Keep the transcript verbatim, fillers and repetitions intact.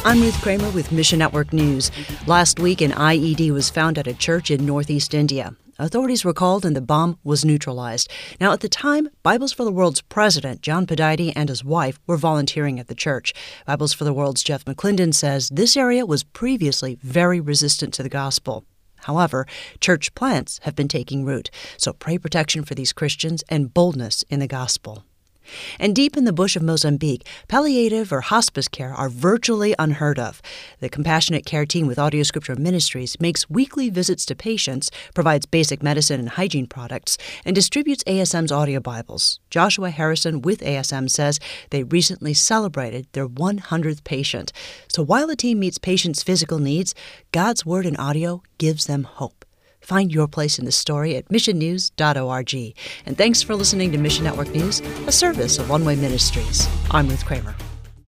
I'm Ruth Kramer with Mission Network News. Last week, an I E D was found at a church in northeast India. Authorities were called and the bomb was neutralized. Now, at the time, Bibles for the World's president, John Podide, and his wife were volunteering at the church. Bibles for the World's Jeff McClendon says this area was previously very resistant to the gospel. However, church plants have been taking root, so pray protection for these Christians and boldness in the gospel. And deep in the bush of Mozambique, palliative or hospice care are virtually unheard of. The compassionate care team with Audio Scripture Ministries makes weekly visits to patients, provides basic medicine and hygiene products, and distributes A S M's audio Bibles. Joshua Harrison with A S M says they recently celebrated their one hundredth patient. So while the team meets patients' physical needs, God's Word in audio gives them hope. Find your place in the story at mission news dot org. And thanks for listening to Mission Network News, a service of One Way Ministries. I'm Ruth Kramer.